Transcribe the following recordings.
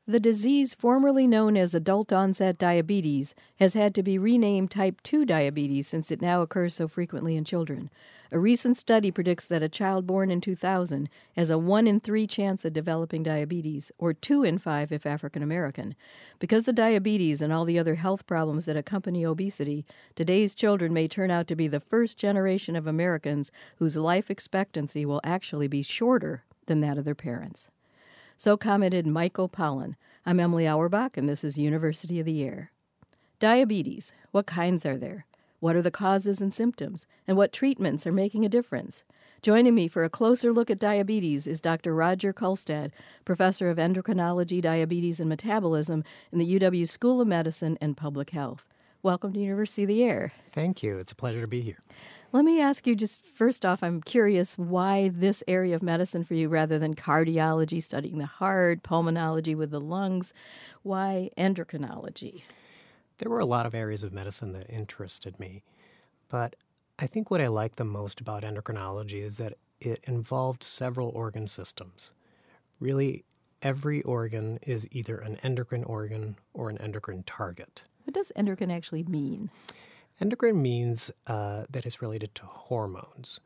The disease formerly known as adult-onset diabetes has had to be renamed type 2 diabetes since it now occurs so frequently in children. A recent study predicts that a child born in 2000 has a 1 in 3 chance of developing diabetes, or 2 in 5 if African American. Because of diabetes and all the other health problems that accompany obesity, today's children may turn out to be the first generation of Americans whose life expectancy will actually be shorter than that of their parents. So commented Michael Pollan. I'm Emily Auerbach, and this is University of the Air. Diabetes. What kinds are there? What are the causes and symptoms? And what treatments are making a difference? Joining me for a closer look at diabetes is Dr. Roger Kulstad, professor of endocrinology, diabetes, and metabolism in the UW School of Medicine and Public Health. Welcome to University of the Air. Thank you. It's a pleasure to be here. Let me ask you just first off, I'm curious why this area of medicine for you rather than cardiology, studying the heart, pulmonology with the lungs. Why endocrinology? There were a lot of areas of medicine that interested me, but I think what I like the most about endocrinology is that it involved several organ systems. Really, every organ is either an endocrine organ or an endocrine target. What does endocrine actually mean? Endocrine means that it's related to hormones.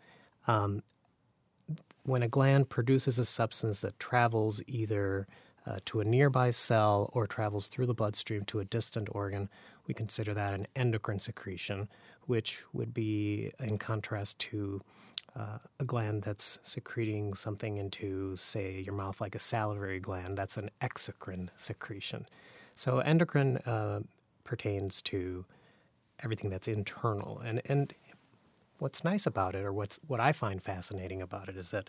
When a gland produces a substance that travels either to a nearby cell or travels through the bloodstream to a distant organ, we consider that an endocrine secretion, which would be in contrast to a gland that's secreting something into, say, your mouth like a salivary gland. That's an exocrine secretion. So endocrine pertains to everything that's internal. And what's nice about it, or what I find fascinating about it, is that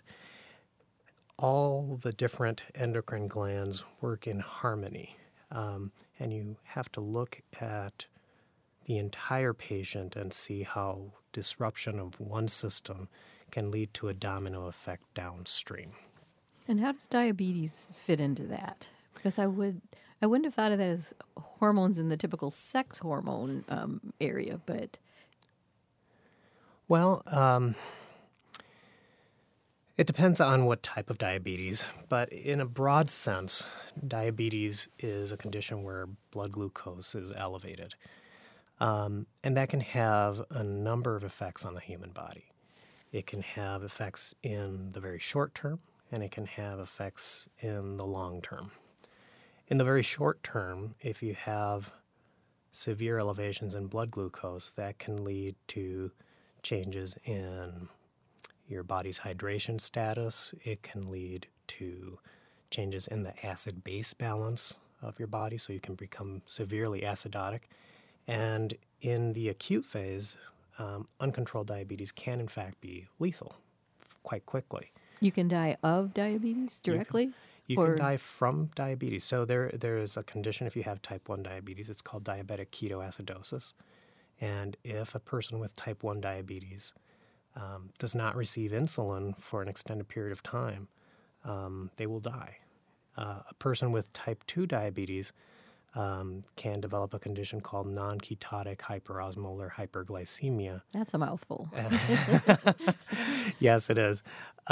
all the different endocrine glands work in harmony. And you have to look at the entire patient and see how disruption of one system can lead to a domino effect downstream. And how does diabetes fit into that? Because I wouldn't have thought of that as hormones in the typical sex hormone area, but... Well, it depends on what type of diabetes, but in a broad sense, diabetes is a condition where blood glucose is elevated. And that can have a number of effects on the human body. It can have effects in the very short term, and it can have effects in the long term. In the very short term, if you have severe elevations in blood glucose, that can lead to changes in your body's hydration status. It can lead to changes in the acid-base balance of your body, so you can become severely acidotic. And in the acute phase, uncontrolled diabetes can, in fact, be lethal quite quickly. You can die of diabetes directly? You can die from diabetes. So there is a condition if you have type 1 diabetes. It's called diabetic ketoacidosis. And if a person with type 1 diabetes does not receive insulin for an extended period of time, they will die. A person with type 2 diabetes can develop a condition called non-ketotic hyperosmolar hyperglycemia. That's a mouthful. Yes, it is.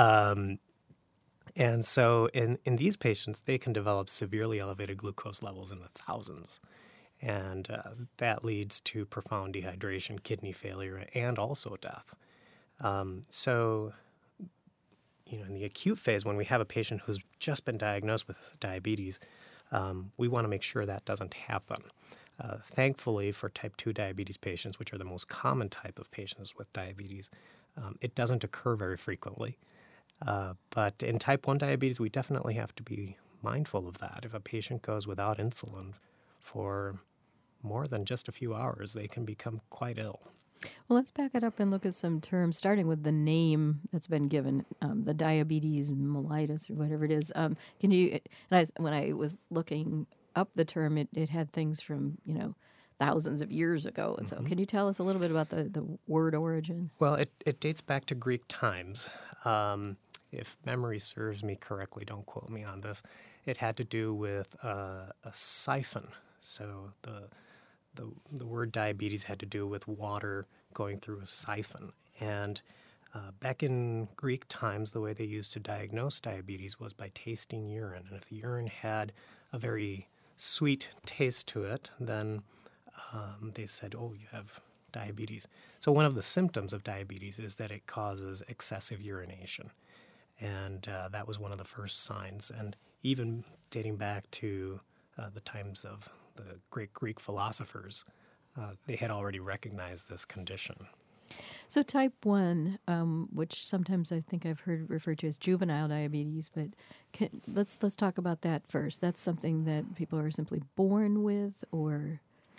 And so in these patients, they can develop severely elevated glucose levels in the thousands. And that leads to profound dehydration, kidney failure, and also death. So, in the acute phase, when we have a patient who's just been diagnosed with diabetes, we want to make sure that doesn't happen. Thankfully, for type 2 diabetes patients, which are the most common type of patients with diabetes, it doesn't occur very frequently. But in type 1 diabetes, we definitely have to be mindful of that. If a patient goes without insulin for more than just a few hours, they can become quite ill. Well, let's back it up and look at some terms, starting with the name that's been given, the diabetes mellitus or whatever it is. Can you? When I was looking up the term, it had things from thousands of years ago, and so can you tell us a little bit about the word origin? Well, it dates back to Greek times. If memory serves me correctly, don't quote me on this. It had to do with a siphon. So the word diabetes had to do with water going through a siphon. And back in Greek times, the way they used to diagnose diabetes was by tasting urine. And if the urine had a very sweet taste to it, then they said, oh, you have diabetes. So one of the symptoms of diabetes is that it causes excessive urination. And that was one of the first signs. And even dating back to the times of the great Greek philosophers, they had already recognized this condition. So type 1, which sometimes I think I've heard referred to as juvenile diabetes, but let's talk about that first. That's something that people are simply born with, or?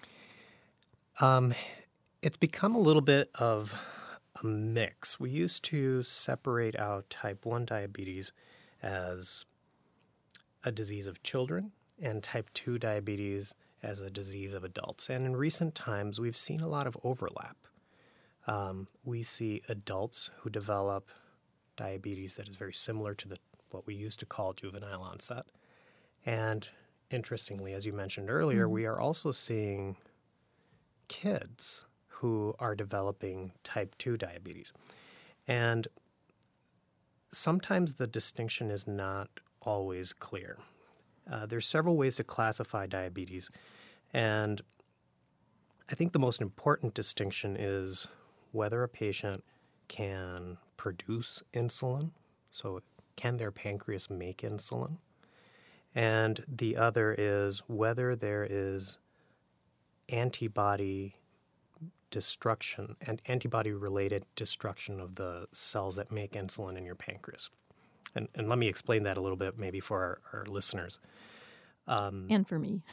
It's become a little bit of a mix. We used to separate out type 1 diabetes as a disease of children and type 2 diabetes as a disease of adults. And in recent times, we've seen a lot of overlap. We see adults who develop diabetes that is very similar to what we used to call juvenile onset. And interestingly, as you mentioned earlier, we are also seeing kids who are developing type 2 diabetes. And sometimes the distinction is not always clear. There's several ways to classify diabetes, and I think the most important distinction is whether a patient can produce insulin, so can their pancreas make insulin, and the other is whether there is antibody destruction and antibody-related destruction of the cells that make insulin in your pancreas. And let me explain that a little bit maybe for our listeners. And for me.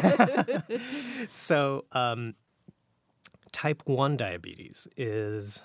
So type 1 diabetes is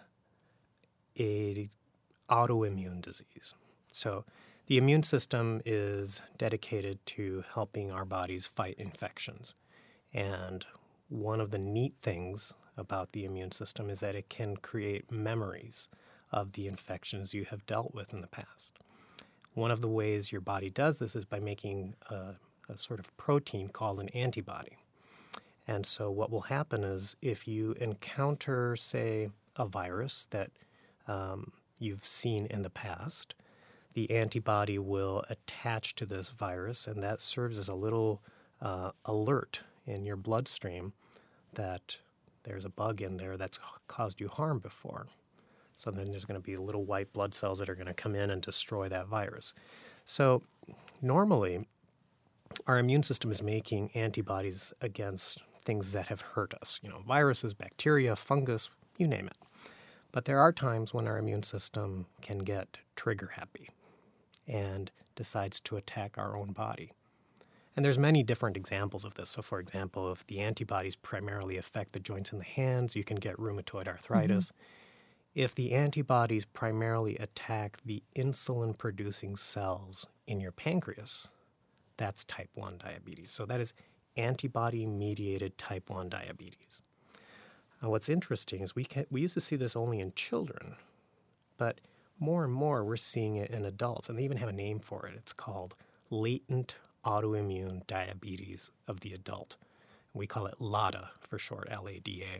an autoimmune disease. So the immune system is dedicated to helping our bodies fight infections. And one of the neat things about the immune system is that it can create memories of the infections you have dealt with in the past. One of the ways your body does this is by making a sort of protein called an antibody. And so what will happen is if you encounter, say, a virus that you've seen in the past, the antibody will attach to this virus, and that serves as a little alert in your bloodstream that there's a bug in there that's caused you harm before. So then there's going to be little white blood cells that are going to come in and destroy that virus. So normally, our immune system is making antibodies against things that have hurt us, viruses, bacteria, fungus, you name it. But there are times when our immune system can get trigger happy and decides to attack our own body. And there's many different examples of this. So, for example, if the antibodies primarily affect the joints in the hands, you can get rheumatoid arthritis. If the antibodies primarily attack the insulin-producing cells in your pancreas, that's type 1 diabetes. So that is antibody-mediated type 1 diabetes. Now, what's interesting is we used to see this only in children, but more and more we're seeing it in adults, and they even have a name for it. It's called latent autoimmune diabetes of the adult. We call it LADA for short, LADA.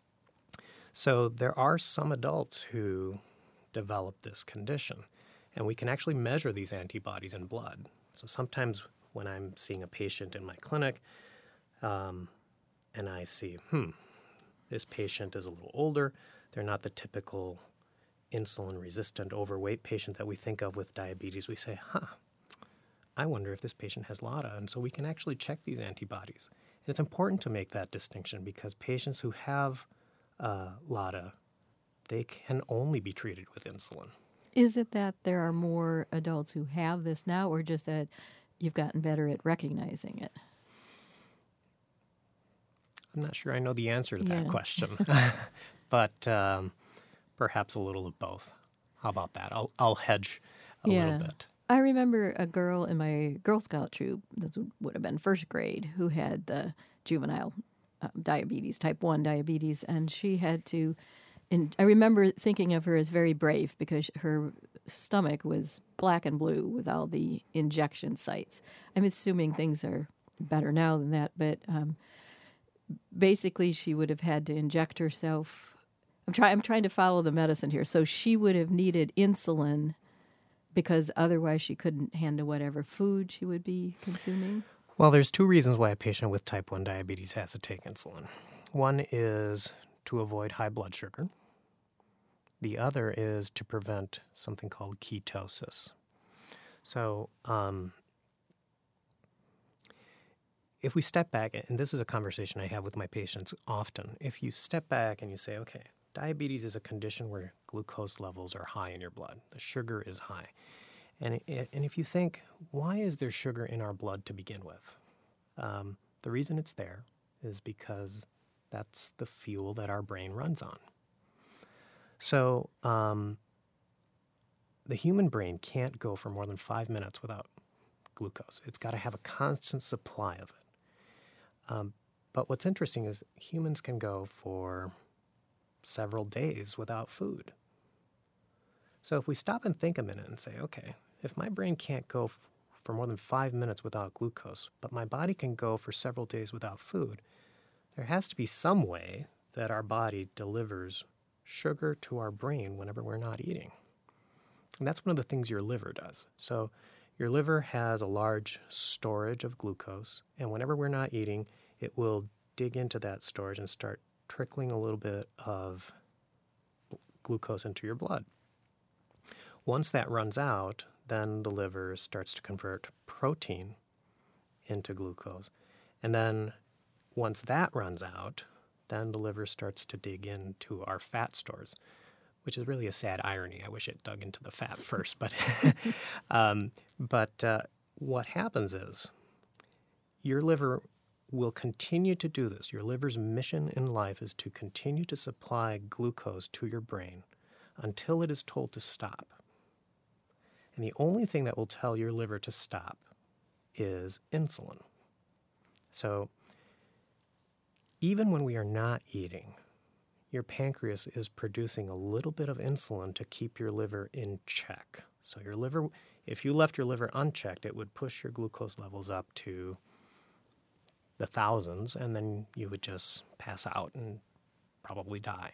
So there are some adults who develop this condition, and we can actually measure these antibodies in blood. So sometimes when I'm seeing a patient in my clinic, and I see, this patient is a little older, they're not the typical insulin-resistant, overweight patient that we think of with diabetes, we say, I wonder if this patient has LADA. And so we can actually check these antibodies. And it's important to make that distinction because patients who have LADA, they can only be treated with insulin. Is it that there are more adults who have this now, or just that you've gotten better at recognizing it? I'm not sure I know the answer to that question, but perhaps a little of both. How about that? I'll hedge a little bit. I remember a girl in my Girl Scout troop, this would have been first grade, who had the juvenile diabetes, type 1 diabetes, and she had to, and I remember thinking of her as very brave because her stomach was black and blue with all the injection sites. I'm assuming things are better now than that, but basically she would have had to inject herself. I'm trying to follow the medicine here. So she would have needed insulin because otherwise she couldn't handle whatever food she would be consuming. Well, there's two reasons why a patient with type 1 diabetes has to take insulin. One is to avoid high blood sugar. The other is to prevent something called ketosis. So if we step back, and this is a conversation I have with my patients often, if you step back and you say, okay, diabetes is a condition where glucose levels are high in your blood. The sugar is high. And if you think, why is there sugar in our blood to begin with? The reason it's there is because that's the fuel that our brain runs on. So the human brain can't go for more than 5 minutes without glucose. It's got to have a constant supply of it. But what's interesting is humans can go for several days without food. So if we stop and think a minute and say, okay, if my brain can't go for more than 5 minutes without glucose, but my body can go for several days without food, there has to be some way that our body delivers sugar to our brain whenever we're not eating. And that's one of the things your liver does. So your liver has a large storage of glucose, and whenever we're not eating, it will dig into that storage and start trickling a little bit of glucose into your blood. Once that runs out, then the liver starts to convert protein into glucose. And then once that runs out, then the liver starts to dig into our fat stores, which is really a sad irony. I wish it dug into the fat first. But what happens is your liver will continue to do this. Your liver's mission in life is to continue to supply glucose to your brain until it is told to stop. And the only thing that will tell your liver to stop is insulin. So even when we are not eating, your pancreas is producing a little bit of insulin to keep your liver in check. So your liver, if you left your liver unchecked, it would push your glucose levels up to the thousands, and then you would just pass out and probably die.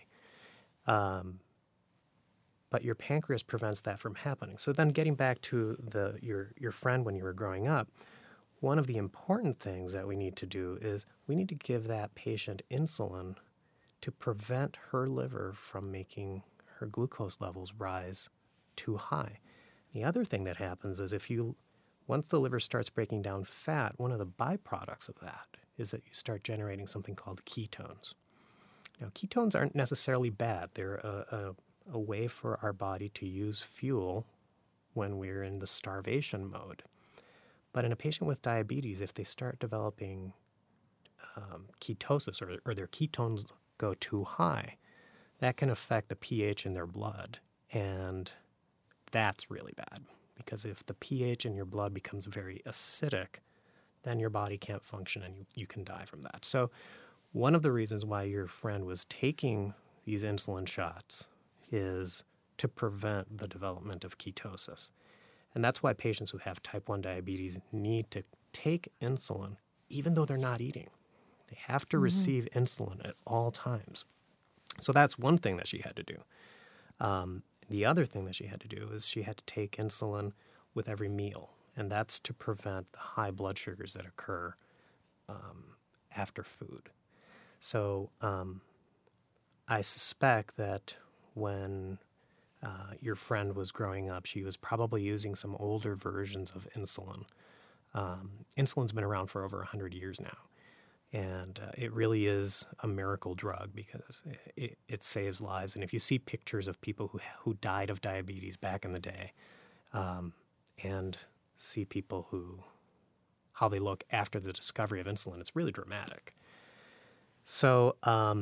But your pancreas prevents that from happening. So then getting back to your friend when you were growing up, one of the important things that we need to do is we need to give that patient insulin to prevent her liver from making her glucose levels rise too high. The other thing that happens is once the liver starts breaking down fat, one of the byproducts of that is that you start generating something called ketones. Now, ketones aren't necessarily bad. They're a way for our body to use fuel when we're in the starvation mode. But in a patient with diabetes, if they start developing ketosis or their ketones go too high, that can affect the pH in their blood. And that's really bad, because if the pH in your blood becomes very acidic, then your body can't function and you can die from that. So one of the reasons why your friend was taking these insulin shots is to prevent the development of ketosis. And that's why patients who have type 1 diabetes need to take insulin even though they're not eating. They have to receive insulin at all times. So that's one thing that she had to do. The other thing that she had to do is she had to take insulin with every meal, and that's to prevent the high blood sugars that occur after food. So I suspect that when your friend was growing up, she was probably using some older versions of insulin. Insulin's been around for over 100 years now. And it really is a miracle drug because it saves lives. And if you see pictures of people who died of diabetes back in the day, and see people how they look after the discovery of insulin, it's really dramatic. So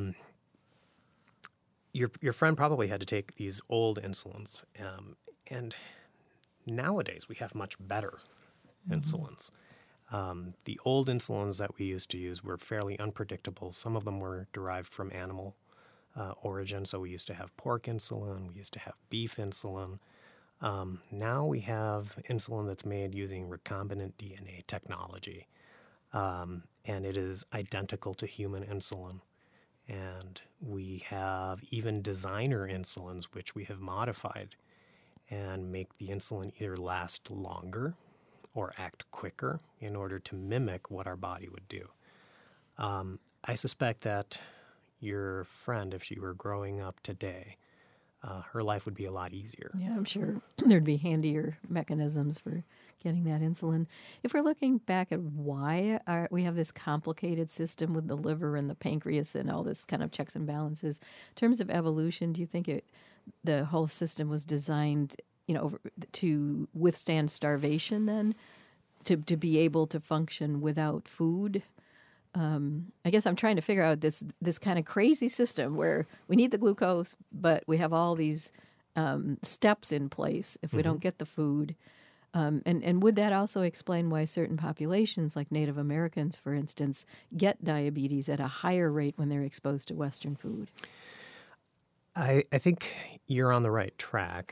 your friend probably had to take these old insulins, and nowadays we have much better insulins. The old insulins that we used to use were fairly unpredictable. Some of them were derived from animal origin, so we used to have pork insulin, we used to have beef insulin. Now we have insulin that's made using recombinant DNA technology, and it is identical to human insulin. And we have even designer insulins, which we have modified and make the insulin either last longer or act quicker in order to mimic what our body would do. I suspect that your friend, if she were growing up today, her life would be a lot easier. Yeah, I'm sure there'd be handier mechanisms for getting that insulin. If we're looking back at why we have this complicated system with the liver and the pancreas and all this kind of checks and balances, in terms of evolution, do you think the whole system was designed, to withstand starvation then, to be able to function without food? I guess I'm trying to figure out this kind of crazy system where we need the glucose, but we have all these steps in place if we don't get the food. And would that also explain why certain populations, like Native Americans, for instance, get diabetes at a higher rate when they're exposed to Western food? I think you're on the right track.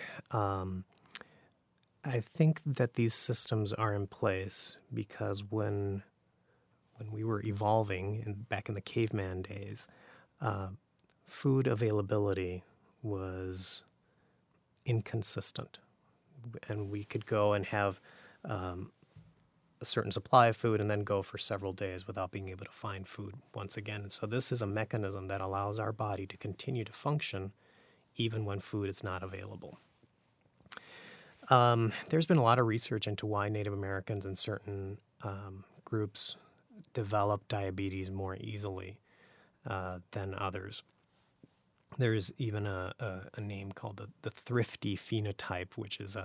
I think that these systems are in place because when we were evolving back in the caveman days, food availability was inconsistent. And we could go and have a certain supply of food and then go for several days without being able to find food once again. And so this is a mechanism that allows our body to continue to function even when food is not available. There's been a lot of research into why Native Americans and certain groups develop diabetes more easily than others. There's even a name called the thrifty phenotype, which is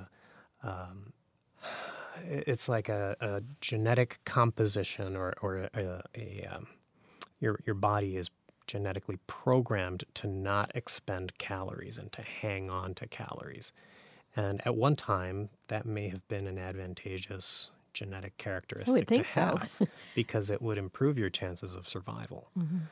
it's like a genetic composition, or your body is genetically programmed to not expend calories and to hang on to calories. And at one time, that may have been an advantageous genetic characteristic to have because it would improve your chances of survival.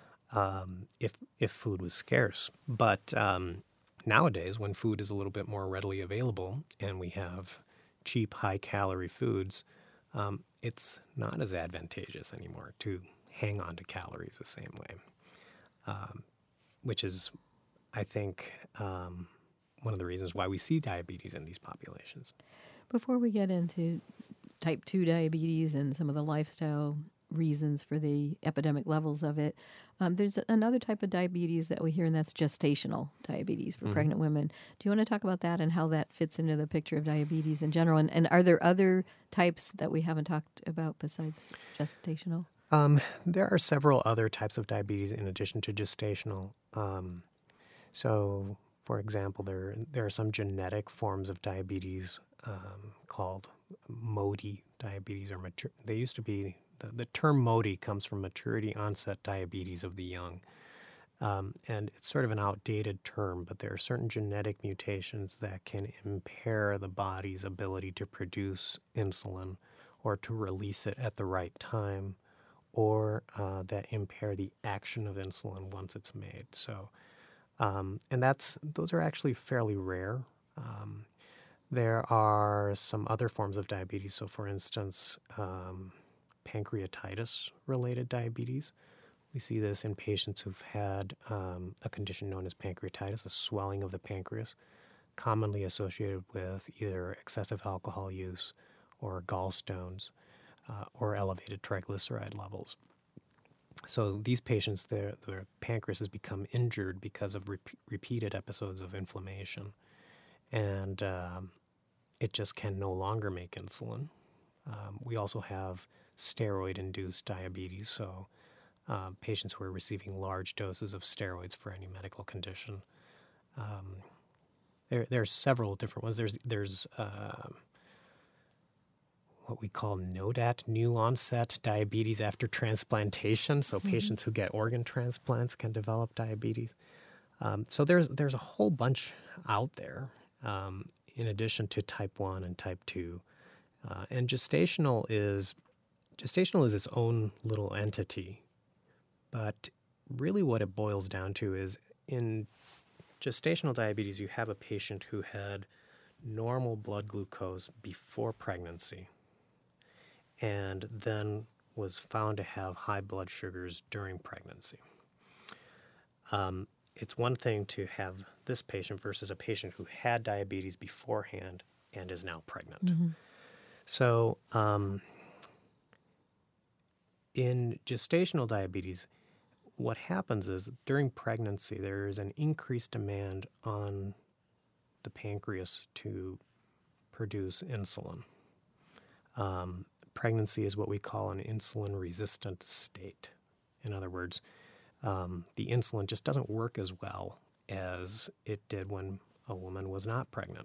If food was scarce. But nowadays, when food is a little bit more readily available and we have cheap, high-calorie foods, it's not as advantageous anymore to hang on to calories the same way, which is, I think, one of the reasons why we see diabetes in these populations. Before we get into type 2 diabetes and some of the lifestyle reasons for the epidemic levels of it, there's another type of diabetes that we hear, and that's gestational diabetes for pregnant women. Do you want to talk about that and how that fits into the picture of diabetes in general? And are there other types that we haven't talked about besides gestational? There are several other types of diabetes in addition to gestational. So, for example, there are some genetic forms of diabetes called MODY diabetes, or they used to be. The term MODY comes from maturity onset diabetes of the young. And it's sort of an outdated term, but there are certain genetic mutations that can impair the body's ability to produce insulin or to release it at the right time, or that impair the action of insulin once it's made. So, and those are actually fairly rare. There are some other forms of diabetes. So, for instance, pancreatitis-related diabetes. We see this in patients who've had a condition known as pancreatitis, a swelling of the pancreas, commonly associated with either excessive alcohol use or gallstones or elevated triglyceride levels. So these patients, their pancreas has become injured because of repeated episodes of inflammation, and it just can no longer make insulin. We also have steroid-induced diabetes, so patients who are receiving large doses of steroids for any medical condition. There are several different ones. There's what we call NODAT, new onset diabetes after transplantation. So patients who get organ transplants can develop diabetes. So there's a whole bunch out there in addition to type 1 and type 2. And gestational is its own little entity. But really what it boils down to is in gestational diabetes, you have a patient who had normal blood glucose before pregnancy and then was found to have high blood sugars during pregnancy. It's one thing to have this patient versus a patient who had diabetes beforehand and is now pregnant. So in gestational diabetes, what happens is during pregnancy, there is an increased demand on the pancreas to produce insulin. Pregnancy is what we call an insulin-resistant state. In other words, the insulin just doesn't work as well as it did when a woman was not pregnant.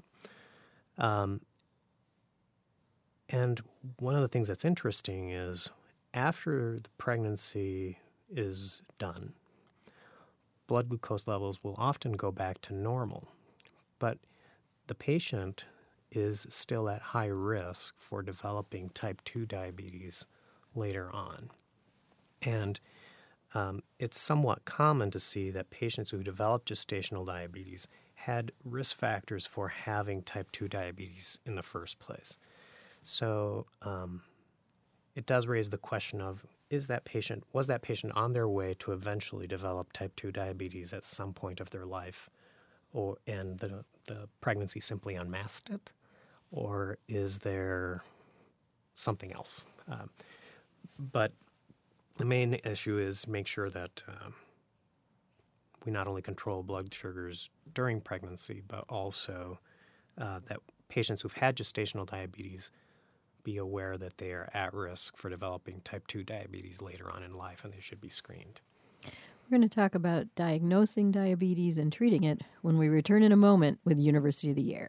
And one of the things that's interesting is after the pregnancy is done, blood glucose levels will often go back to normal, but the patient is still at high risk for developing type 2 diabetes later on. And it's somewhat common to see that patients who develop gestational diabetes had risk factors for having type 2 diabetes in the first place. So it does raise the question of, was that patient on their way to eventually develop type 2 diabetes at some point of their life, and the pregnancy simply unmasked it? Or is there something else? But the main issue is make sure that we not only control blood sugars during pregnancy, but also that patients who've had gestational diabetes be aware that they are at risk for developing type 2 diabetes later on in life, and they should be screened. We're going to talk about diagnosing diabetes and treating it when we return in a moment with University of the Air.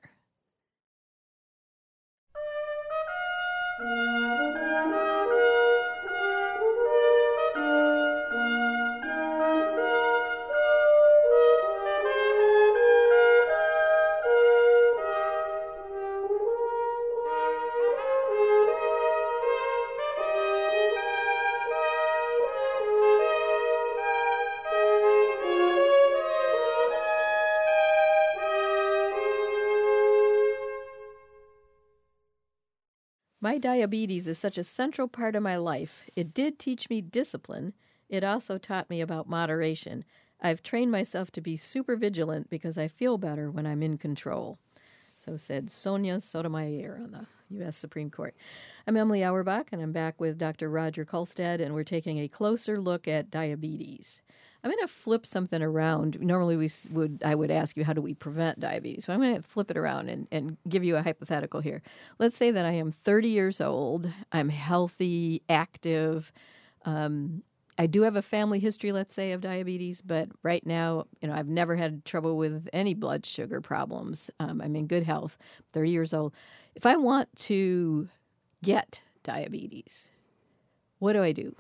My diabetes is such a central part of my life. It did teach me discipline. It also taught me about moderation. I've trained myself to be super vigilant because I feel better when I'm in control. So said Sonia Sotomayor on the U.S. Supreme Court. I'm Emily Auerbach, and I'm back with Dr. Roger Kulstad, and we're taking a closer look at diabetes. I'm going to flip something around. Normally I would ask you, how do we prevent diabetes? But I'm going to flip it around and give you a hypothetical here. Let's say that I am 30 years old. I'm healthy, active. I do have a family history, let's say, of diabetes, but right now, I've never had trouble with any blood sugar problems. I'm in good health, 30 years old. If I want to get diabetes, what do I do?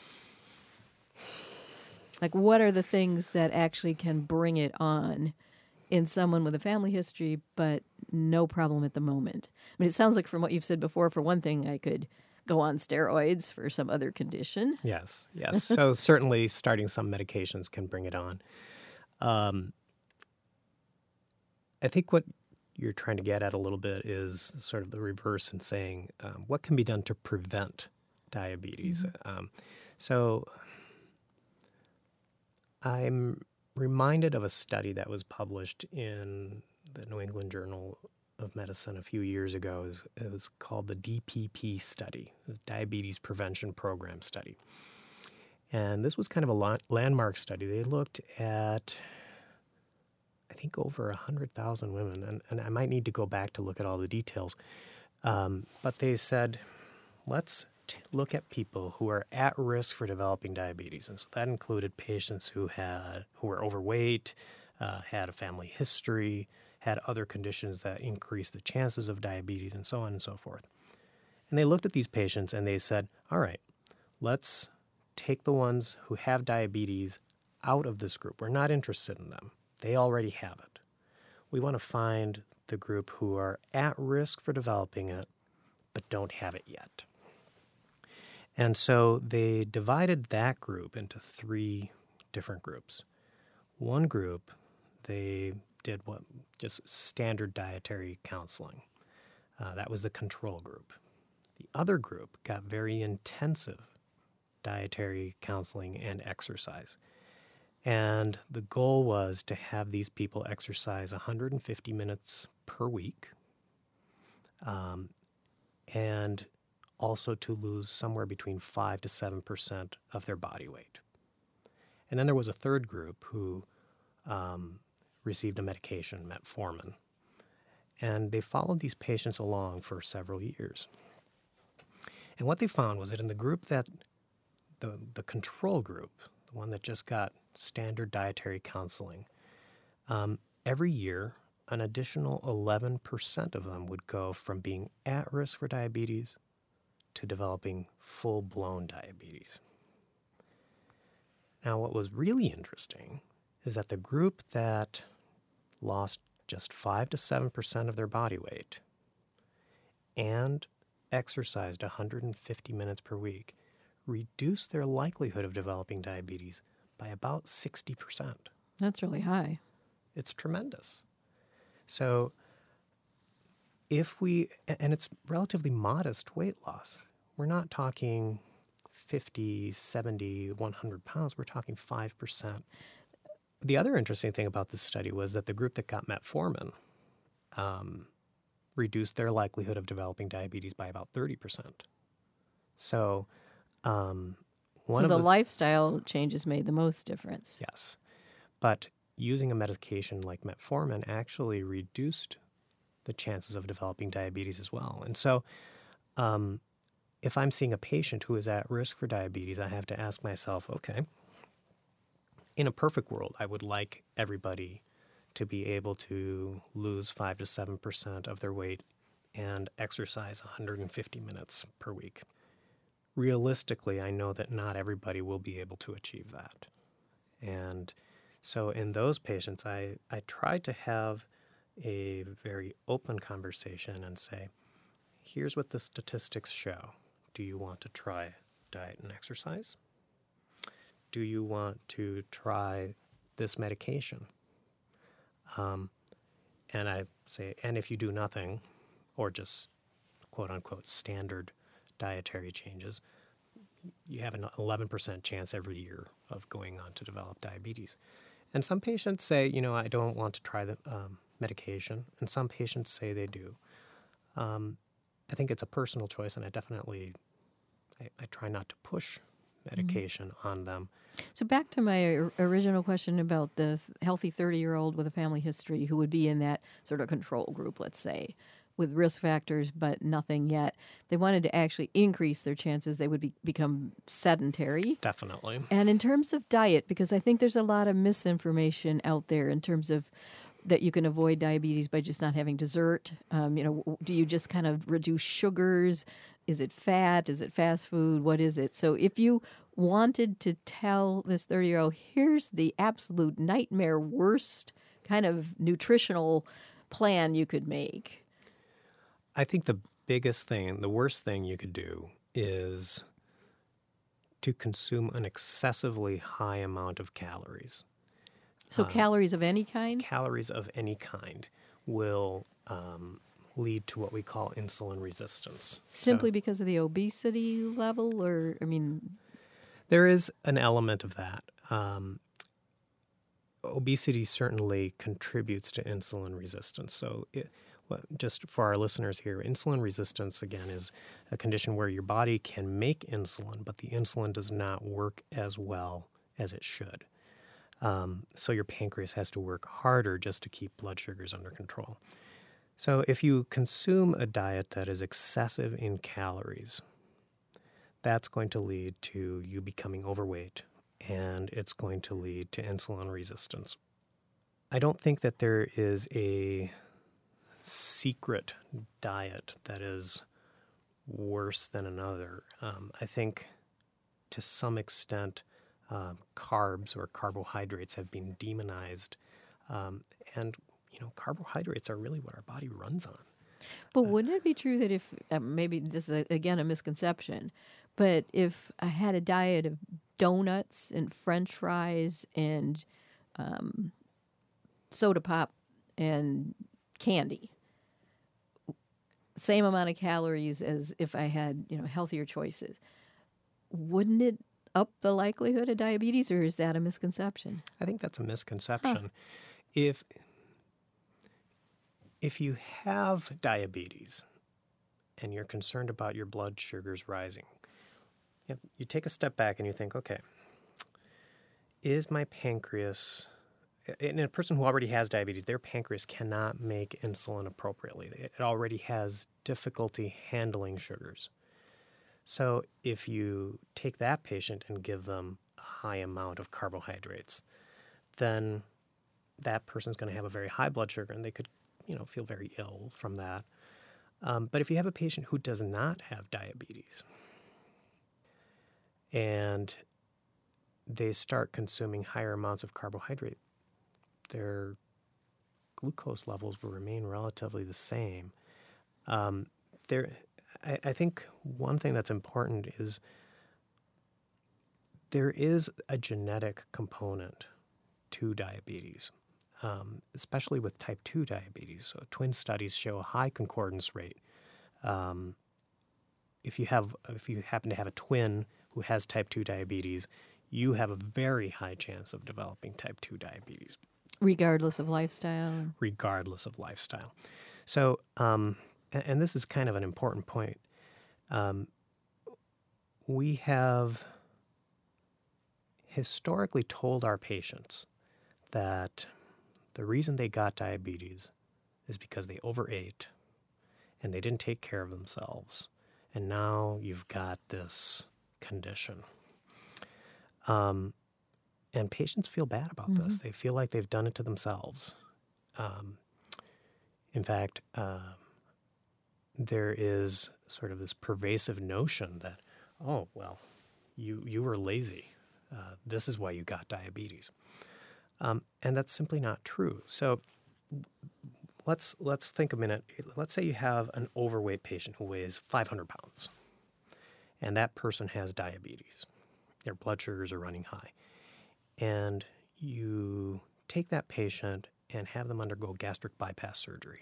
Like, what are the things that actually can bring it on in someone with a family history, but no problem at the moment? I mean, it sounds like from what you've said before, for one thing, I could go on steroids for some other condition. Yes. So certainly starting some medications can bring it on. I think what you're trying to get at a little bit is sort of the reverse in saying what can be done to prevent diabetes. Mm-hmm. So I'm reminded of a study that was published in the New England Journal of Medicine a few years ago. It was called the DPP study, the Diabetes Prevention Program study. And this was kind of a landmark study. They looked at, I think, over 100,000 women, and I might need to go back to look at all the details. But they said, let's look at people who are at risk for developing diabetes. And so that included patients who were overweight, had a family history, had other conditions that increased the chances of diabetes, and so on and so forth. And they looked at these patients and they said, all right, let's take the ones who have diabetes out of this group. We're not interested in them. They already have it. We want to find the group who are at risk for developing it, but don't have it yet. And so they divided that group into 3 different groups. One group, they did just standard dietary counseling. That was the control group. The other group got very intensive dietary counseling and exercise. And the goal was to have these people exercise 150 minutes per week and also to lose somewhere between 5 to 7% of their body weight. And then there was a third group who received a medication, metformin, and they followed these patients along for several years. And what they found was that in the group that, the control group, the one that just got standard dietary counseling, every year an additional 11% of them would go from being at risk for diabetes to developing full-blown diabetes. Now, what was really interesting is that the group that lost just 5 to 7% of their body weight and exercised 150 minutes per week reduced their likelihood of developing diabetes by about 60%. That's really high. It's tremendous. So and it's relatively modest weight loss. We're not talking 50, 70, 100 pounds. We're talking 5%. The other interesting thing about this study was that the group that got metformin reduced their likelihood of developing diabetes by about 30%. So the lifestyle changes made the most difference. Yes. But using a medication like metformin actually reduced the chances of developing diabetes as well. And so if I'm seeing a patient who is at risk for diabetes, I have to ask myself, okay, in a perfect world, I would like everybody to be able to lose 5 to 7% of their weight and exercise 150 minutes per week. Realistically, I know that not everybody will be able to achieve that. And so in those patients, I try to have a very open conversation and say, here's what the statistics show. Do you want to try diet and exercise? Do you want to try this medication? And I say, and if you do nothing, or just quote unquote standard dietary changes, you have an 11% chance every year of going on to develop diabetes. And some patients say, I don't want to try the medication, and some patients say they do. I think it's a personal choice, and I try not to push medication on them. So back to my original question about the healthy 30-year-old with a family history who would be in that sort of control group, let's say, with risk factors but nothing yet. They wanted to actually increase their chances they would become sedentary. Definitely. And in terms of diet, because I think there's a lot of misinformation out there in terms of that you can avoid diabetes by just not having dessert. Do you just kind of reduce sugars? Is it fat? Is it fast food? What is it? So if you wanted to tell this 30-year-old, here's the absolute nightmare worst kind of nutritional plan you could make. I think the worst thing you could do is to consume an excessively high amount of calories. So calories of any kind? Calories of any kind will lead to what we call insulin resistance. Simply because of the obesity level? There is an element of that. Obesity certainly contributes to insulin resistance. So just for our listeners here, insulin resistance, again, is a condition where your body can make insulin, but the insulin does not work as well as it should. So your pancreas has to work harder just to keep blood sugars under control. So if you consume a diet that is excessive in calories, that's going to lead to you becoming overweight, and it's going to lead to insulin resistance. I don't think that there is a secret diet that is worse than another. I think to some extent carbs or carbohydrates have been demonized, and carbohydrates are really what our body runs on. But wouldn't it be true that if, maybe this is again a misconception, but if I had a diet of donuts and French fries and soda pop and candy, same amount of calories as if I had healthier choices, wouldn't it up the likelihood of diabetes, or is that a misconception? I think that's a misconception. If you have diabetes and you're concerned about your blood sugars rising, you take a step back and you think, okay, is my pancreas, in a person who already has diabetes, their pancreas cannot make insulin appropriately. It already has difficulty handling sugars. So if you take that patient and give them a high amount of carbohydrates, then that person's going to have a very high blood sugar, and they could, feel very ill from that. But if you have a patient who does not have diabetes, and they start consuming higher amounts of carbohydrate, their glucose levels will remain relatively the same. I think one thing that's important is there is a genetic component to diabetes, especially with type 2 diabetes. So twin studies show a high concordance rate. If you happen to have a twin who has type 2 diabetes, you have a very high chance of developing type 2 diabetes. Regardless of lifestyle? Regardless of lifestyle. So, and this is kind of an important point. We have historically told our patients that the reason they got diabetes is because they overate and they didn't take care of themselves. And now you've got this condition. And patients feel bad about this. They feel like they've done it to themselves. In fact, there is sort of this pervasive notion that, oh, well, you were lazy. This is why you got diabetes. And that's simply not true. So let's think a minute. Let's say you have an overweight patient who weighs 500 pounds, and that person has diabetes. Their blood sugars are running high. And you take that patient and have them undergo gastric bypass surgery.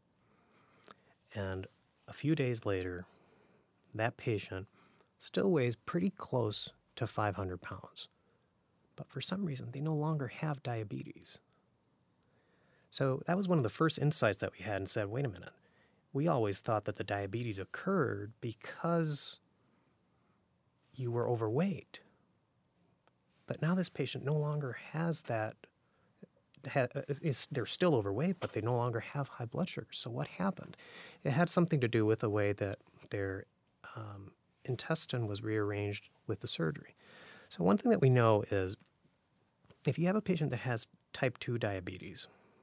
And a few days later, that patient still weighs pretty close to 500 pounds. But for some reason, they no longer have diabetes. So that was one of the first insights that we had and said, wait a minute, we always thought that the diabetes occurred because you were overweight. But now this patient no longer has that. They're still overweight, but they no longer have high blood sugar. So what happened? It had something to do with the way that their intestine was rearranged with the surgery. So one thing that we know is if you have a patient that has type 2 diabetes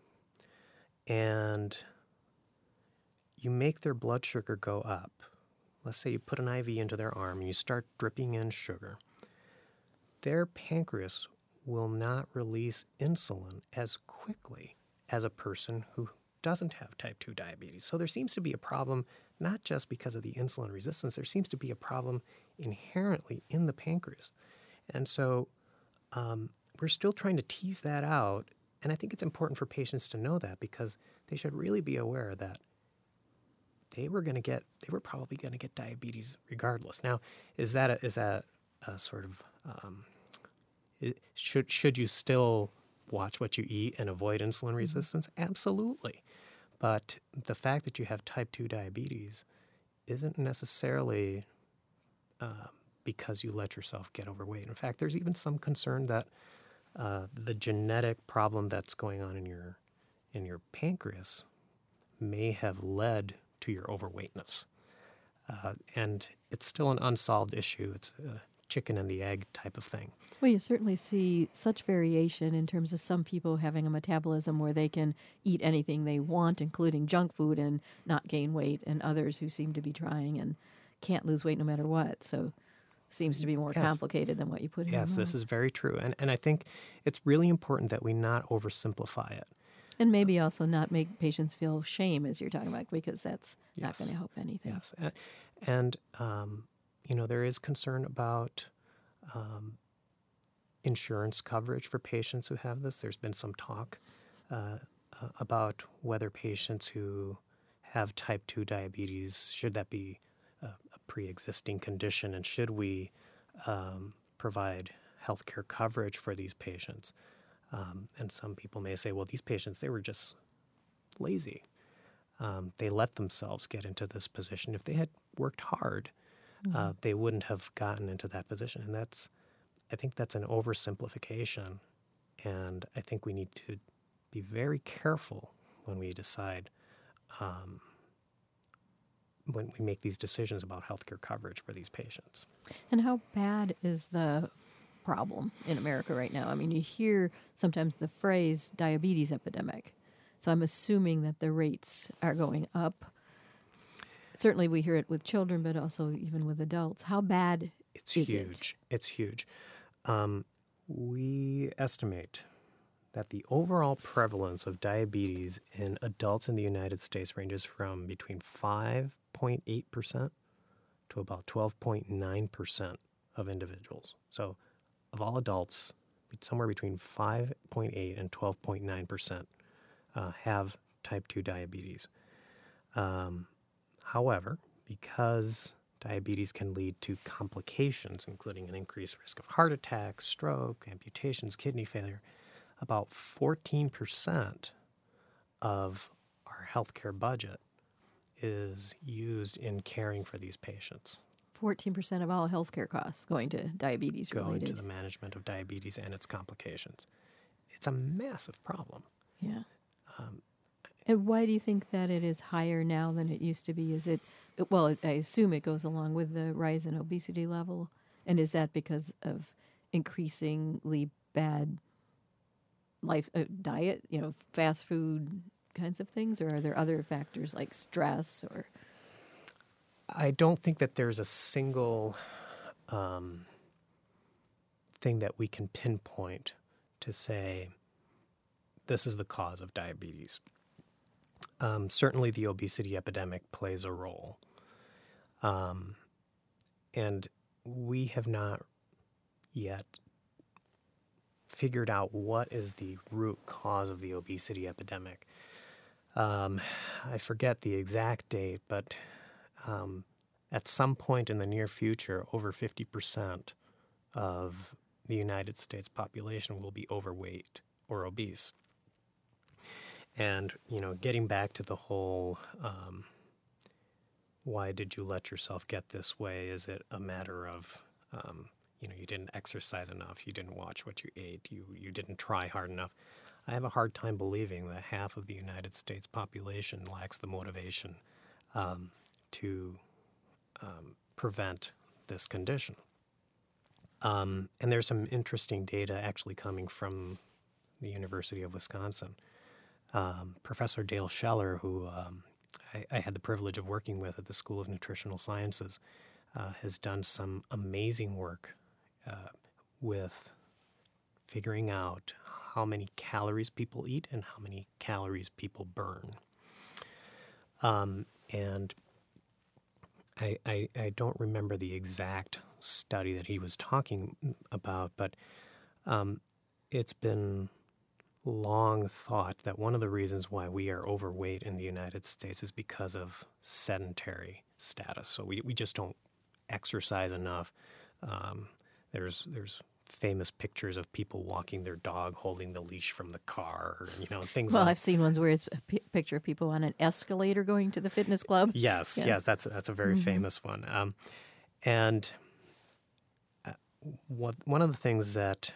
and you make their blood sugar go up, let's say you put an IV into their arm and you start dripping in sugar, their pancreas will not release insulin as quickly as a person who doesn't have type 2 diabetes. So there seems to be a problem, not just because of the insulin resistance, there seems to be a problem inherently in the pancreas. And so we're still trying to tease that out. And I think it's important for patients to know that because they should really be aware that they were probably going to get diabetes regardless. Now, is that a sort of should you still watch what you eat and avoid insulin resistance? Absolutely. But the fact that you have type 2 diabetes isn't necessarily because you let yourself get overweight. In fact, there's even some concern that the genetic problem that's going on in your pancreas may have led to your overweightness. And it's still an unsolved issue. It's a chicken and the egg type of thing. Well, you certainly see such variation in terms of some people having a metabolism where they can eat anything they want, including junk food, and not gain weight, and others who seem to be trying and can't lose weight no matter what. So it seems to be more complicated than what you put in. Yes, this is very true. And I think it's really important that we not oversimplify it. And maybe also not make patients feel shame, as you're talking about, because that's not going to help anything. Yes. And there is concern about insurance coverage for patients who have this. There's been some talk about whether patients who have type 2 diabetes, should that be a pre-existing condition, and should we provide healthcare coverage for these patients? And some people may say, well, these patients, they were just lazy. They let themselves get into this position. If they had worked hard, they wouldn't have gotten into that position. And I think that's an oversimplification. And I think we need to be very careful when we decide, when we make these decisions about healthcare coverage for these patients. And how bad is the problem in America right now? I mean, you hear sometimes the phrase diabetes epidemic. So I'm assuming that the rates are going up. Certainly we hear it with children, but also even with adults. How bad is it? It's huge. We estimate that the overall prevalence of diabetes in adults in the United States ranges from between 5.8% to about 12.9% of individuals. So of all adults, somewhere between 5.8 and 12.9% have type 2 diabetes. However, because diabetes can lead to complications, including an increased risk of heart attack, stroke, amputations, kidney failure, about 14% of our healthcare budget is used in caring for these patients. 14% of all healthcare costs going to diabetes related. Going to the management of diabetes and its complications. It's a massive problem. Yeah. And why do you think that it is higher now than it used to be? Is it, well, I assume it goes along with the rise in obesity level. And is that because of increasingly bad diet, fast food kinds of things? Or are there other factors like stress or? I don't think that there's a single thing that we can pinpoint to say this is the cause of diabetes. Certainly the obesity epidemic plays a role. And we have not yet figured out what is the root cause of the obesity epidemic. I forget the exact date, but at some point in the near future, over 50% of the United States population will be overweight or obese. And, getting back to the whole, why did you let yourself get this way? Is it a matter of, you didn't exercise enough, you didn't watch what you ate, you didn't try hard enough? I have a hard time believing that half of the United States population lacks the motivation to prevent this condition. And there's some interesting data actually coming from the University of Wisconsin. Professor Dale Scheller, who I had the privilege of working with at the School of Nutritional Sciences, has done some amazing work with figuring out how many calories people eat and how many calories people burn. And I don't remember the exact study that he was talking about, but it's been long thought that one of the reasons why we are overweight in the United States is because of sedentary status. So we just don't exercise enough. There's famous pictures of people walking their dog holding the leash from the car, things well, like. I've seen ones where it's a picture of people on an escalator going to the fitness club. Yes, yeah. Yes, that's a very famous one. And one of the things that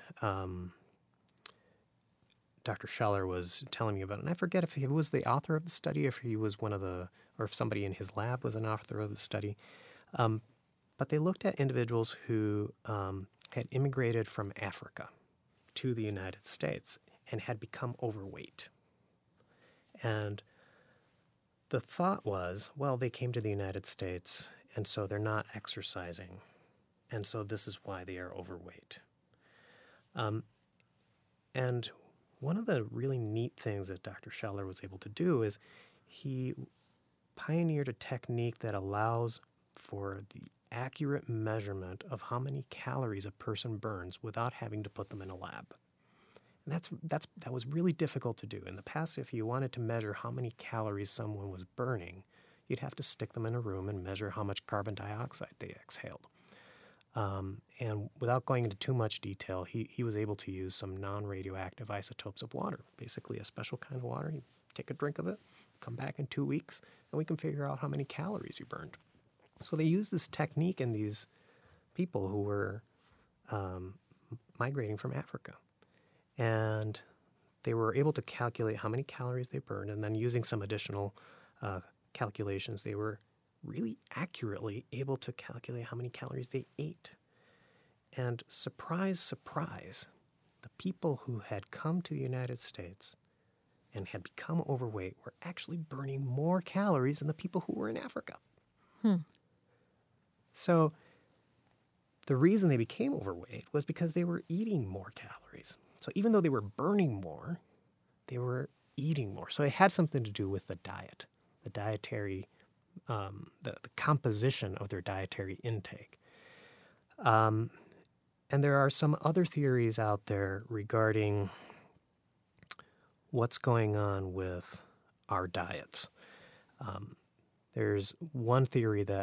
Dr. Scheller was telling me about, and I forget if he was the author of the study, if he was or if somebody in his lab was an author of the study, but they looked at individuals who had immigrated from Africa to the United States and had become overweight. And the thought was, well, they came to the United States, and so they're not exercising, and so this is why they are overweight. And one of the really neat things that Dr. Scheller was able to do is he pioneered a technique that allows for the accurate measurement of how many calories a person burns without having to put them in a lab. And that was really difficult to do. In the past, if you wanted to measure how many calories someone was burning, you'd have to stick them in a room and measure how much carbon dioxide they exhaled. And without going into too much detail, he was able to use some non-radioactive isotopes of water, basically a special kind of water. He take a drink of it, come back in 2 weeks, and we can figure out how many calories you burned. So they used this technique in these people who were migrating from Africa. And they were able to calculate how many calories they burned, and then using some additional calculations, they were really accurately able to calculate how many calories they ate. And surprise, surprise, the people who had come to the United States and had become overweight were actually burning more calories than the people who were in Africa. So the reason they became overweight was because they were eating more calories. So even though they were burning more, they were eating more. So it had something to do with the diet, the dietary, the composition of their dietary intake. And there are some other theories out there regarding what's going on with our diets. There's one theory that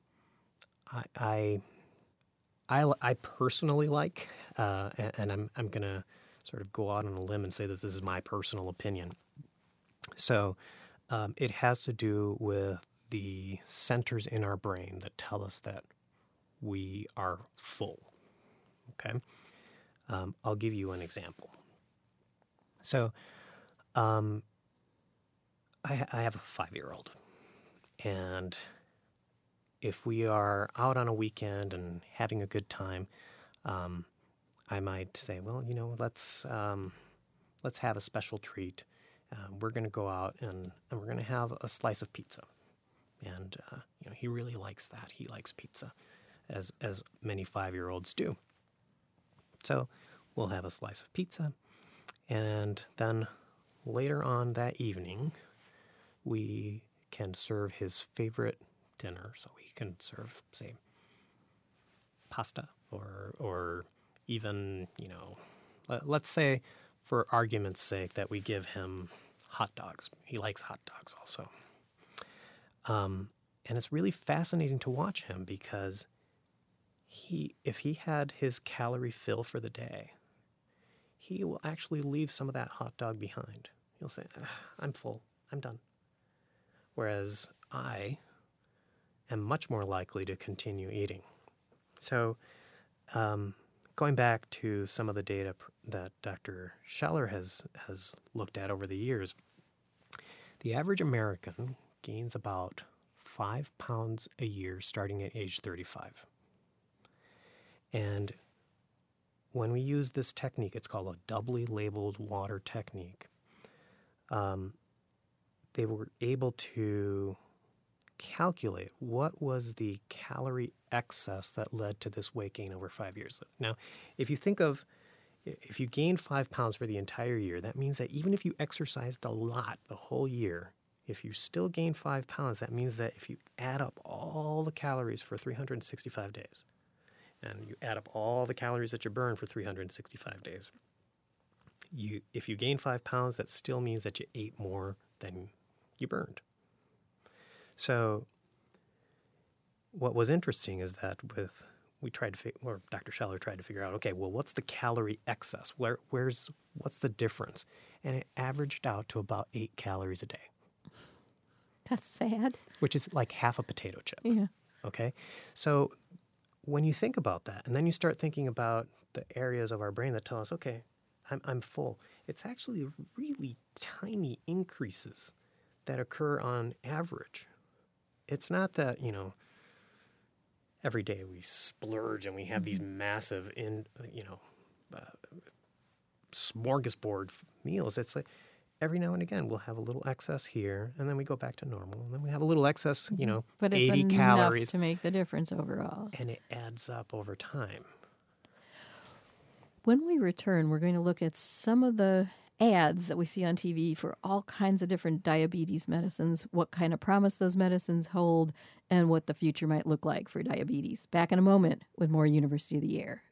I personally like, and I'm going to sort of go out on a limb and say that this is my personal opinion. So it has to do with the centers in our brain that tell us that we are full. Okay? I'll give you an example. So I have a 5-year-old, and if we are out on a weekend and having a good time, I might say, well, let's have a special treat. We're going to go out and we're going to have a slice of pizza. And, he really likes that. He likes pizza, as many 5-year-olds do. So we'll have a slice of pizza. And then later on that evening, we can serve his favorite dinner. So we can serve, say, pasta or even, let's say for argument's sake that we give him hot dogs. He likes hot dogs also. And it's really fascinating to watch him because if he had his calorie fill for the day, he will actually leave some of that hot dog behind. He'll say, I'm full, I'm done. Whereas I am much more likely to continue eating. So going back to some of the data that Dr. Scheller has looked at over the years, the average American gains about 5 pounds a year starting at age 35. And when we use this technique, it's called a doubly labeled water technique, they were able to calculate what was the calorie excess that led to this weight gain over 5 years. Now, if you gained 5 pounds for the entire year, that means that even if you exercised a lot the whole year, if you still gain 5 pounds, that means that if you add up all the calories for 365 days, and you add up all the calories that you burn for 365 days, if you gain 5 pounds, that still means that you ate more than you burned. So what was interesting is that Dr. Scheller tried to figure out, okay, well, what's the calorie excess? What's the difference? And it averaged out to about 8 calories a day. That's sad. Which is like half a potato chip. Yeah. Okay? So when you think about that, and then you start thinking about the areas of our brain that tell us, okay, I'm full, it's actually really tiny increases that occur on average. It's not that, every day we splurge and we have these massive, smorgasbord meals. It's like every now and again we'll have a little excess here, and then we go back to normal, and then we have a little excess, but 80 it's calories. Enough to make the difference overall. And it adds up over time. When we return, we're going to look at some of the ads that we see on TV for all kinds of different diabetes medicines, what kind of promise those medicines hold, and what the future might look like for diabetes. Back in a moment with more University of the Air.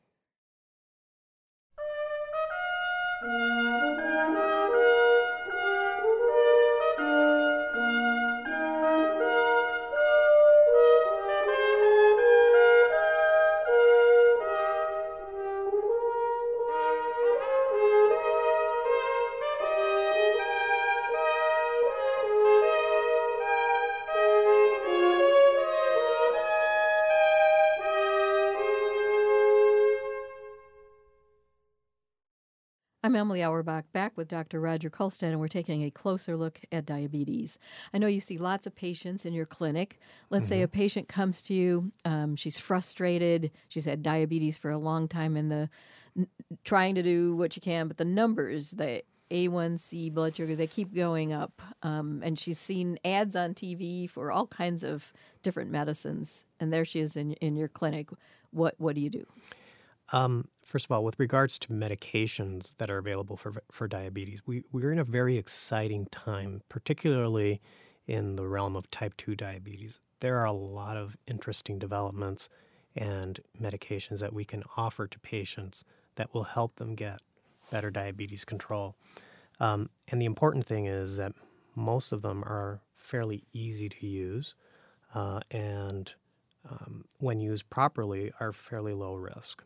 I'm Emily Auerbach, back with Dr. Roger Kulstad, and we're taking a closer look at diabetes. I know you see lots of patients in your clinic. Let's say a patient comes to you, she's frustrated, she's had diabetes for a long time, and trying to do what you can, but the numbers, the A1C, blood sugar, they keep going up, and she's seen ads on TV for all kinds of different medicines, and there she is in your clinic. What do you do? First of all, with regards to medications that are available for diabetes, we're in a very exciting time, particularly in the realm of type 2 diabetes. There are a lot of interesting developments and medications that we can offer to patients that will help them get better diabetes control. And the important thing is that most of them are fairly easy to use and when used properly, are fairly low risk.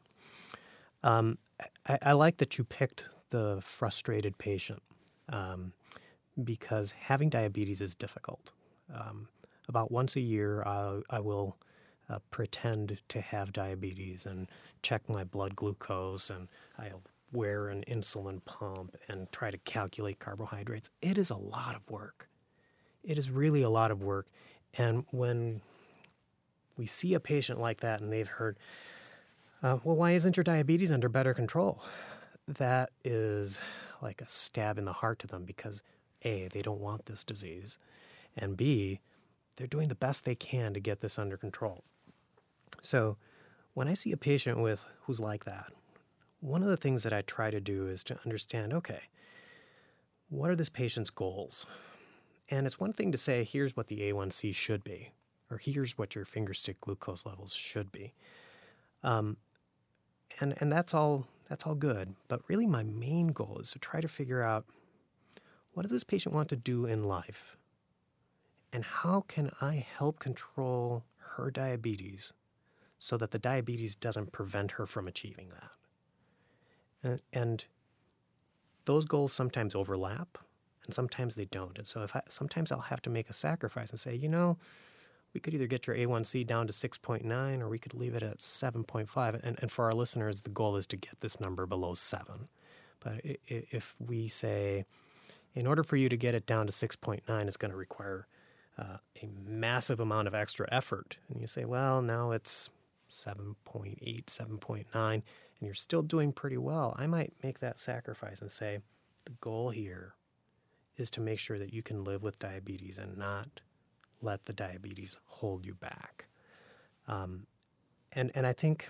I like that you picked the frustrated patient because having diabetes is difficult. About once a year, I will pretend to have diabetes and check my blood glucose, and I'll wear an insulin pump and try to calculate carbohydrates. It is a lot of work. It is really a lot of work. And when we see a patient like that and they've heard, well, why isn't your diabetes under better control? That is like a stab in the heart to them because A, they don't want this disease, and B, they're doing the best they can to get this under control. So when I see a patient who's like that, one of the things that I try to do is to understand, okay, what are this patient's goals? And it's one thing to say, here's what the A1C should be, or here's what your fingerstick glucose levels should be. And that's all good. But really my main goal is to try to figure out, what does this patient want to do in life? And how can I help control her diabetes so that the diabetes doesn't prevent her from achieving that? And those goals sometimes overlap, and sometimes they don't. And so sometimes I'll have to make a sacrifice and say, we could either get your A1C down to 6.9 or we could leave it at 7.5. And for our listeners, the goal is to get this number below 7. But if we say, in order for you to get it down to 6.9, it's going to require a massive amount of extra effort. And you say, well, now it's 7.8, 7.9, and you're still doing pretty well. I might make that sacrifice and say, the goal here is to make sure that you can live with diabetes and not let the diabetes hold you back. And I think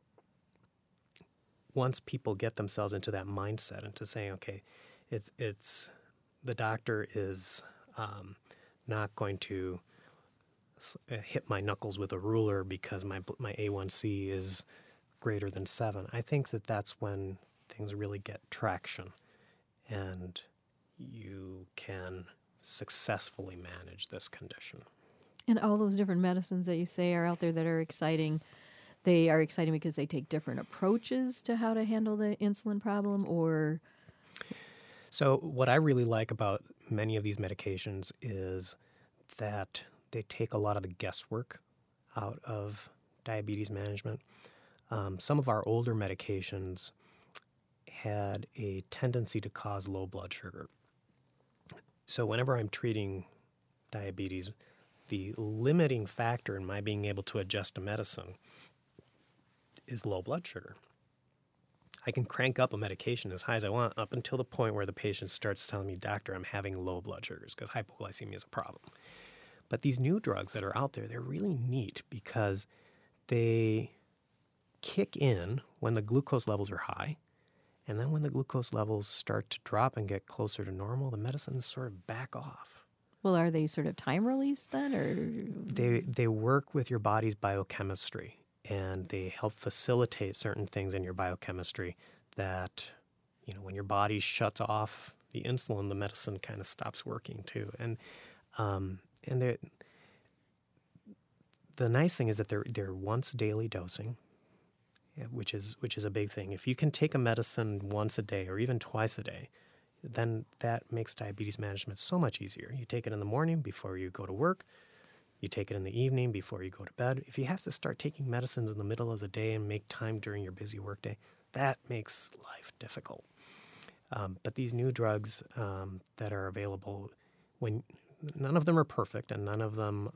once people get themselves into that mindset, into saying, okay, it's the doctor is not going to hit my knuckles with a ruler because my A1C is greater than 7. I think that's when things really get traction and you can successfully manage this condition. And all those different medicines that you say are out there that are exciting, they are exciting because they take different approaches to how to handle the insulin problem, or? So what I really like about many of these medications is that they take a lot of the guesswork out of diabetes management. Some of our older medications had a tendency to cause low blood sugar. So whenever I'm treating diabetes, the limiting factor in my being able to adjust a medicine is low blood sugar. I can crank up a medication as high as I want up until the point where the patient starts telling me, doctor, I'm having low blood sugars because hypoglycemia is a problem. But these new drugs that are out there, they're really neat because they kick in when the glucose levels are high. And then when the glucose levels start to drop and get closer to normal, the medicines sort of back off. Well, are they sort of time release then, or? They work with your body's biochemistry, and they help facilitate certain things in your biochemistry that, when your body shuts off the insulin, the medicine kind of stops working too. And the nice thing is that they're once daily dosing, which is a big thing. If you can take a medicine once a day or even twice a day, then that makes diabetes management so much easier. You take it in the morning before you go to work. You take it in the evening before you go to bed. If you have to start taking medicines in the middle of the day and make time during your busy workday, that makes life difficult. But these new drugs that are available, when none of them are perfect, and none of them,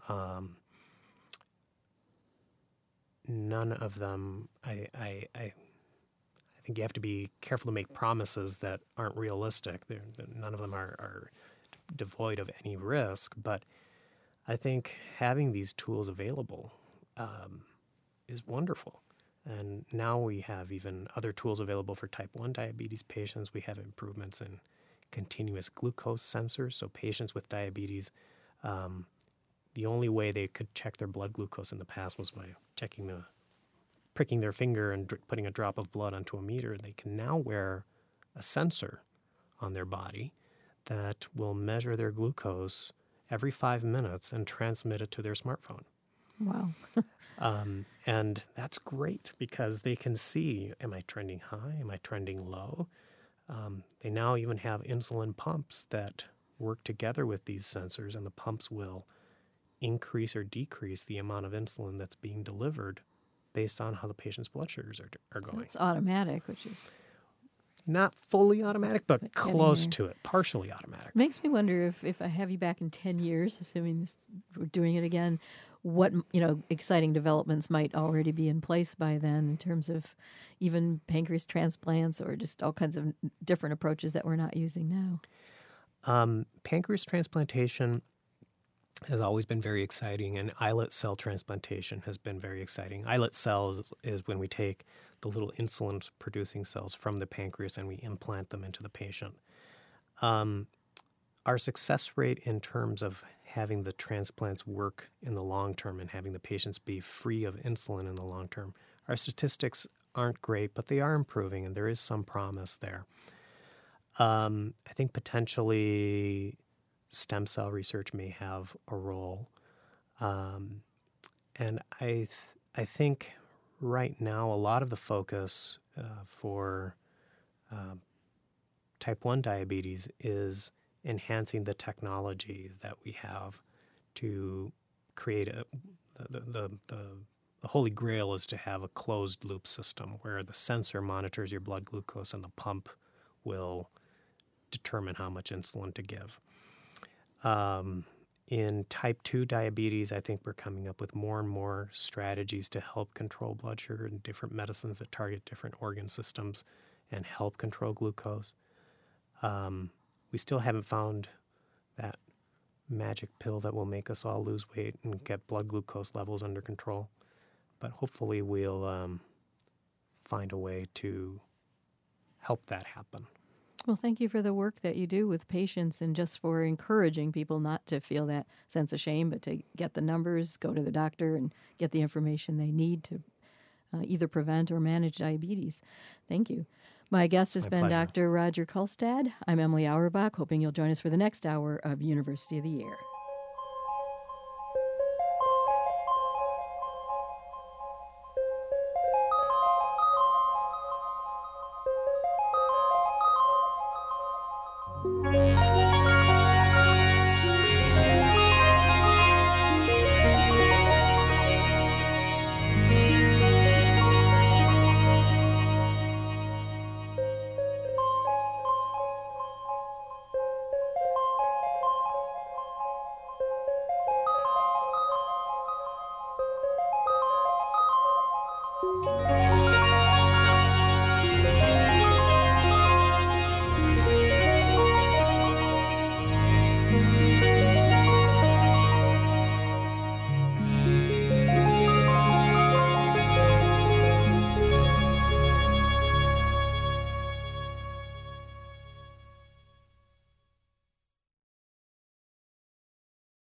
I think you have to be careful to make promises that aren't realistic. None of them are devoid of any risk, but I think having these tools available is wonderful. And now we have even other tools available for type 1 diabetes patients. We have improvements in continuous glucose sensors. So patients with diabetes, the only way they could check their blood glucose in the past was by pricking their finger and putting a drop of blood onto a meter. They can now wear a sensor on their body that will measure their glucose every 5 minutes and transmit it to their smartphone. Wow. And that's great because they can see, am I trending high? Am I trending low? They now even have insulin pumps that work together with these sensors, and the pumps will increase or decrease the amount of insulin that's being delivered based on how the patient's blood sugars are going. So it's automatic, which is not fully automatic, but close there. to it, partially automatic. Makes me wonder if I have you back in 10 years, assuming we're doing it again, what exciting developments might already be in place by then in terms of even pancreas transplants or just all kinds of different approaches that we're not using now. Pancreas transplantation has always been very exciting, and islet cell transplantation has been very exciting. Islet cells is when we take the little insulin-producing cells from the pancreas and we implant them into the patient. Our success rate in terms of having the transplants work in the long term and having the patients be free of insulin in the long term, our statistics aren't great, but they are improving, and there is some promise there. I think potentially stem cell research may have a role. And I think right now a lot of the focus for type 1 diabetes is enhancing the technology that we have to create the holy grail is to have a closed loop system where the sensor monitors your blood glucose and the pump will determine how much insulin to give. In type 2 diabetes, I think we're coming up with more and more strategies to help control blood sugar and different medicines that target different organ systems and help control glucose. We still haven't found that magic pill that will make us all lose weight and get blood glucose levels under control. But hopefully we'll find a way to help that happen. Well, thank you for the work that you do with patients and just for encouraging people not to feel that sense of shame, but to get the numbers, go to the doctor, and get the information they need to either prevent or manage diabetes. Thank you. My guest has been pleasure. Dr. Roger Kulstad. I'm Emily Auerbach, hoping you'll join us for the next hour of University of the Air.